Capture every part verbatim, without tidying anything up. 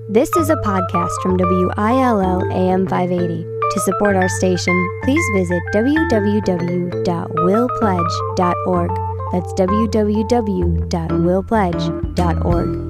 This is a podcast from W I L L A M five eighty. To support our station, please visit w w w dot will pledge dot org. That's w w w dot will pledge dot org.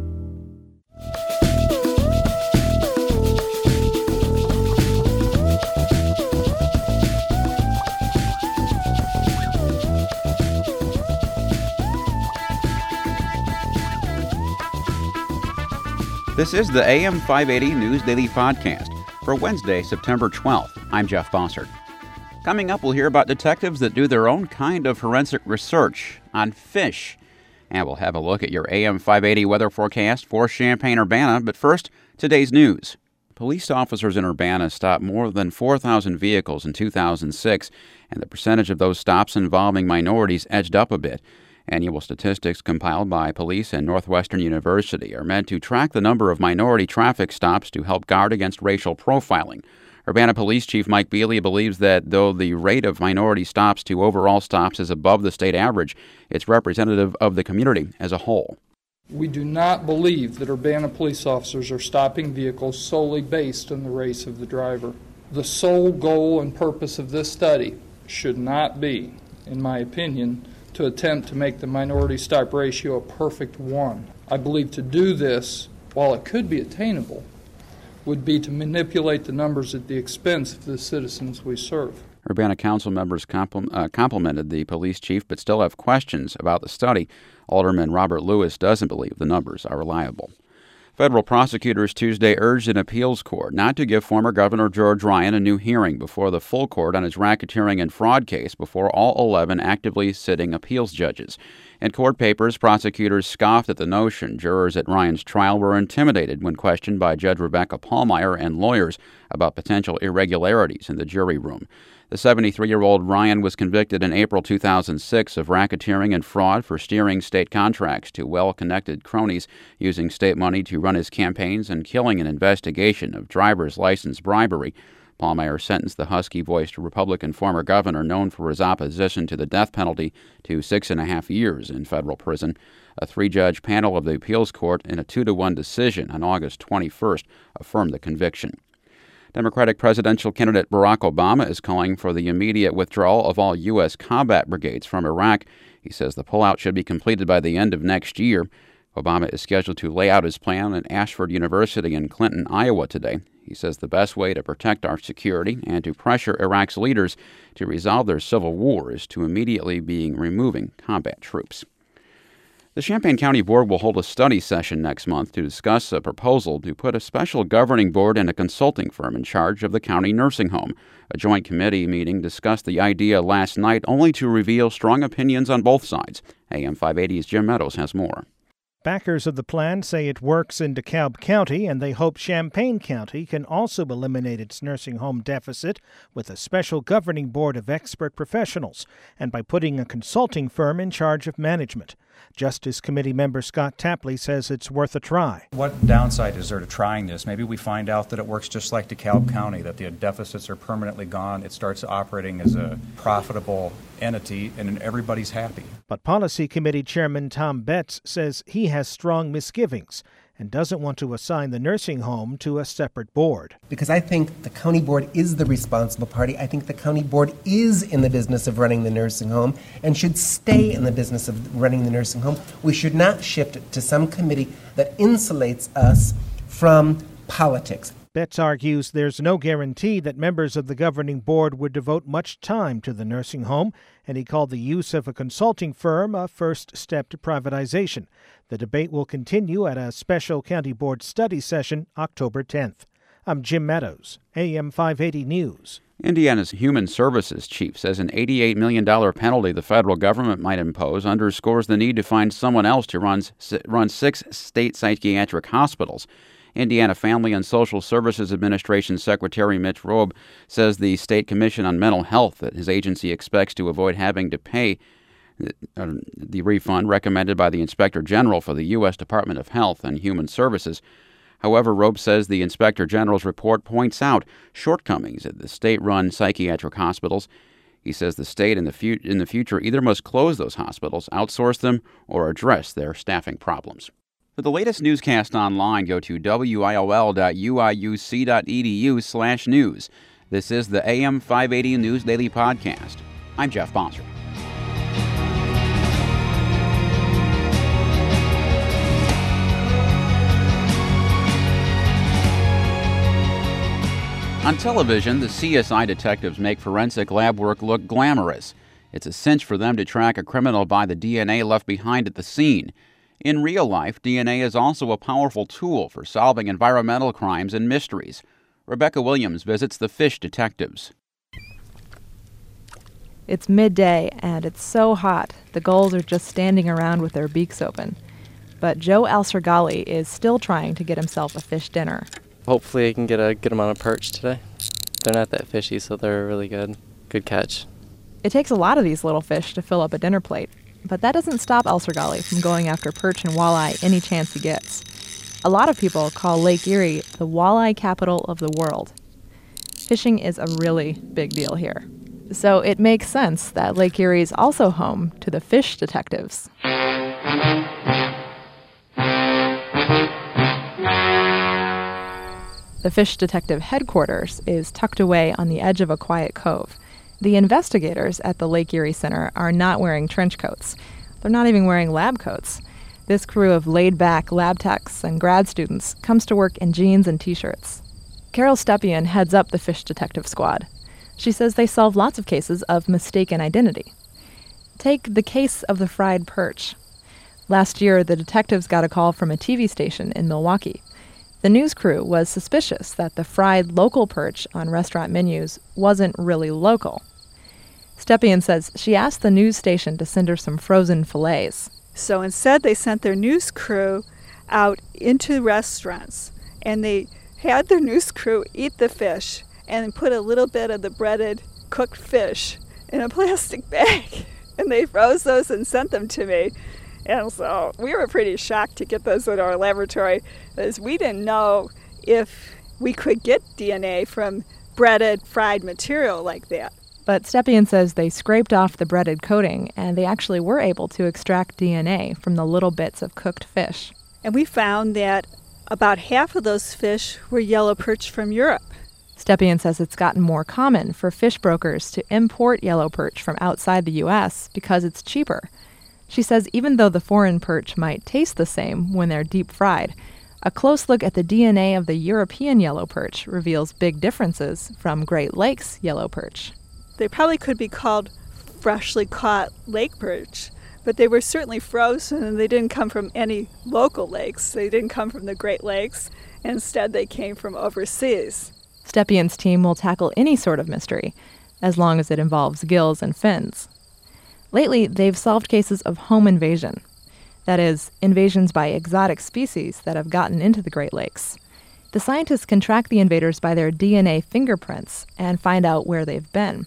This is the A M five eighty News Daily Podcast for Wednesday, September twelfth. I'm Jeff Bossert. Coming up, we'll hear about detectives that do their own kind of forensic research on fish. And we'll have a look at your A M five eighty weather forecast for Champaign-Urbana. But first, today's news. Police officers in Urbana stopped more than four thousand vehicles in two thousand six, and the percentage of those stops involving minorities edged up a bit. Annual statistics compiled by police and Northwestern University are meant to track the number of minority traffic stops to help guard against racial profiling. Urbana Police Chief Mike Bealy believes that though the rate of minority stops to overall stops is above the state average, it's representative of the community as a whole. We do not believe that Urbana police officers are stopping vehicles solely based on the race of the driver. The sole goal and purpose of this study should not be, in my opinion, to attempt to make the minority stop ratio a perfect one. I believe to do this, while it could be attainable, would be to manipulate the numbers at the expense of the citizens we serve. Urbana council members compl- uh, complimented the police chief but still have questions about the study. Alderman Robert Lewis doesn't believe the numbers are reliable. Federal prosecutors Tuesday urged an appeals court not to give former Governor George Ryan a new hearing before the full court on his racketeering and fraud case before all eleven actively sitting appeals judges. In court papers, prosecutors scoffed at the notion jurors at Ryan's trial were intimidated when questioned by Judge Rebecca Pallmeyer and lawyers about potential irregularities in the jury room. The seventy-three-year-old Ryan was convicted in April two thousand six of racketeering and fraud for steering state contracts to well-connected cronies, using state money to run his campaigns, and killing an investigation of driver's license bribery. Pallmeyer sentenced the husky-voiced Republican former governor, known for his opposition to the death penalty, to six and a half years in federal prison. A three-judge panel of the appeals court, in a two to one decision on August twenty-first, affirmed the conviction. Democratic presidential candidate Barack Obama is calling for the immediate withdrawal of all U S combat brigades from Iraq. He says the pullout should be completed by the end of next year. Obama is scheduled to lay out his plan at Ashford University in Clinton, Iowa today. He says the best way to protect our security and to pressure Iraq's leaders to resolve their civil war is to immediately be removing combat troops. The Champaign County Board will hold a study session next month to discuss a proposal to put a special governing board and a consulting firm in charge of the county nursing home. A joint committee meeting discussed the idea last night, only to reveal strong opinions on both sides. A M five eighty's Jim Meadows has more. Backers of the plan say it works in DeKalb County, and they hope Champaign County can also eliminate its nursing home deficit with a special governing board of expert professionals and by putting a consulting firm in charge of management. Justice Committee member Scott Tapley says it's worth a try. What downside is there to trying this? Maybe we find out that it works just like DeKalb County, that the deficits are permanently gone. It starts operating as a profitable entity, and everybody's happy. But Policy Committee Chairman Tom Betts says he has strong misgivings and doesn't want to assign the nursing home to a separate board. Because I think the county board is the responsible party. I think the county board is in the business of running the nursing home and should stay in the business of running the nursing home. We should not shift it to some committee that insulates us from politics. Betts argues there's no guarantee that members of the governing board would devote much time to the nursing home, and he called the use of a consulting firm a first step to privatization. The debate will continue at a special county board study session October tenth. I'm Jim Meadows, A M five eighty News. Indiana's Human Services chief says an eighty-eight million dollars penalty the federal government might impose underscores the need to find someone else to run, run six state psychiatric hospitals. Indiana Family and Social Services Administration Secretary Mitch Robe says the State Commission on Mental Health that his agency expects to avoid having to pay uh, the refund recommended by the Inspector General for the U S Department of Health and Human Services. However, Robe says the Inspector General's report points out shortcomings at the state-run psychiatric hospitals. He says the state in the, fu- in the future either must close those hospitals, outsource them, or address their staffing problems. For the latest newscast online, go to W I L L dot U I U C dot E D U slash news. This is the A M five eighty News Daily Podcast. I'm Jeff Bosser. On television, the C S I detectives make forensic lab work look glamorous. It's a cinch for them to track a criminal by the D N A left behind at the scene. In real life, D N A is also a powerful tool for solving environmental crimes and mysteries. Rebecca Williams visits the fish detectives. It's midday, and it's so hot, the gulls are just standing around with their beaks open. But Joe Alsergali is still trying to get himself a fish dinner. Hopefully I can get a good amount of perch today. They're not that fishy, so they're a really good, good catch. It takes a lot of these little fish to fill up a dinner plate, but that doesn't stop Alsergali from going after perch and walleye any chance he gets. A lot of people call Lake Erie the walleye capital of the world. Fishing is a really big deal here. So it makes sense that Lake Erie is also home to the fish detectives. The fish detective headquarters is tucked away on the edge of a quiet cove. The investigators at the Lake Erie Center are not wearing trench coats. They're not even wearing lab coats. This crew of laid-back lab techs and grad students comes to work in jeans and t-shirts. Carol Stepien heads up the fish detective squad. She says they solve lots of cases of mistaken identity. Take the case of the fried perch. Last year, the detectives got a call from a T V station in Milwaukee. The news crew was suspicious that the fried local perch on restaurant menus wasn't really local. Stepien says she asked the news station to send her some frozen fillets. So instead, they sent their news crew out into restaurants, and they had their news crew eat the fish and put a little bit of the breaded cooked fish in a plastic bag. And they froze those and sent them to me. And so we were pretty shocked to get those in our laboratory, because we didn't know if we could get D N A from breaded, fried material like that. But Stepien says they scraped off the breaded coating, and they actually were able to extract D N A from the little bits of cooked fish. And we found that about half of those fish were yellow perch from Europe. Stepien says it's gotten more common for fish brokers to import yellow perch from outside the U S because it's cheaper. She says even though the foreign perch might taste the same when they're deep fried, a close look at the D N A of the European yellow perch reveals big differences from Great Lakes yellow perch. They probably could be called freshly caught lake perch, but they were certainly frozen, and they didn't come from any local lakes. They didn't come from the Great Lakes. Instead, they came from overseas. Stepien's team will tackle any sort of mystery, as long as it involves gills and fins. Lately, they've solved cases of home invasion. That is, invasions by exotic species that have gotten into the Great Lakes. The scientists can track the invaders by their D N A fingerprints and find out where they've been.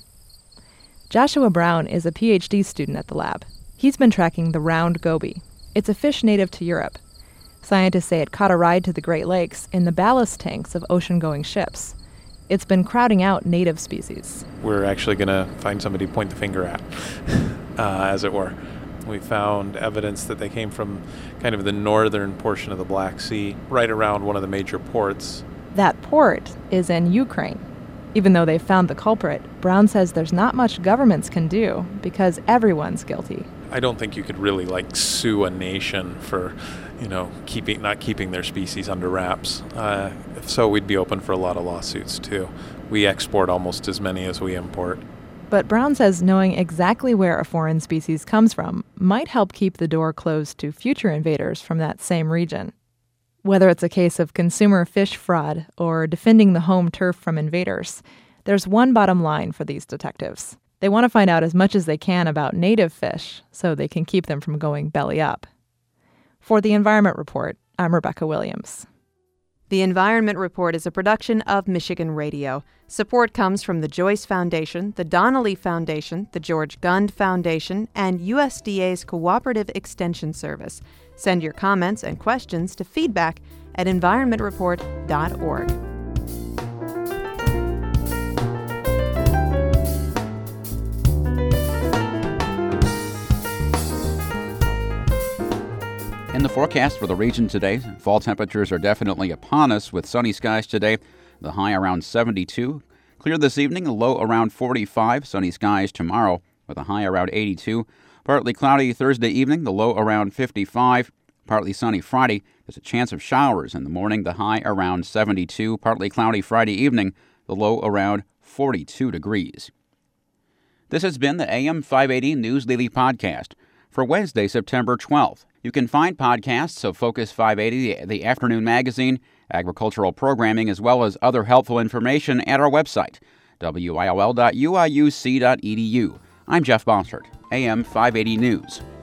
Joshua Brown is a P H D student at the lab. He's been tracking the round goby. It's a fish native to Europe. Scientists say it caught a ride to the Great Lakes in the ballast tanks of ocean-going ships. It's been crowding out native species. We're actually going to find somebody to point the finger at, uh, as it were. We found evidence that they came from kind of the northern portion of the Black Sea, right around one of the major ports. That port is in Ukraine. Even though they've found the culprit, Brown says there's not much governments can do because everyone's guilty. I don't think you could really like sue a nation for, you know, keeping not keeping their species under wraps. Uh, if so, we'd be open for a lot of lawsuits too. We export almost as many as we import. But Brown says knowing exactly where a foreign species comes from might help keep the door closed to future invaders from that same region. Whether it's a case of consumer fish fraud or defending the home turf from invaders, there's one bottom line for these detectives. They want to find out as much as they can about native fish so they can keep them from going belly up. For the Environment Report, I'm Rebecca Williams. The Environment Report is a production of Michigan Radio. Support comes from the Joyce Foundation, the Donnelly Foundation, the George Gund Foundation, and U S D A's Cooperative Extension Service. Send your comments and questions to feedback at environment report dot org. And the forecast for the region today. Fall temperatures are definitely upon us with sunny skies today. The high around seventy-two. Clear this evening, a low around forty-five. Sunny skies tomorrow with a high around eighty-two. Partly cloudy Thursday evening, the low around fifty-five. Partly sunny Friday. There's a chance of showers in the morning, the high around seventy-two. Partly cloudy Friday evening, the low around forty-two degrees. This has been the A M five eighty News Daily Podcast for Wednesday, September twelfth. You can find podcasts of Focus five eighty, the, the afternoon magazine, agricultural programming, as well as other helpful information at our website, W I L L dot U I U C dot E D U. I'm Jeff Bossert, A M five eighty News.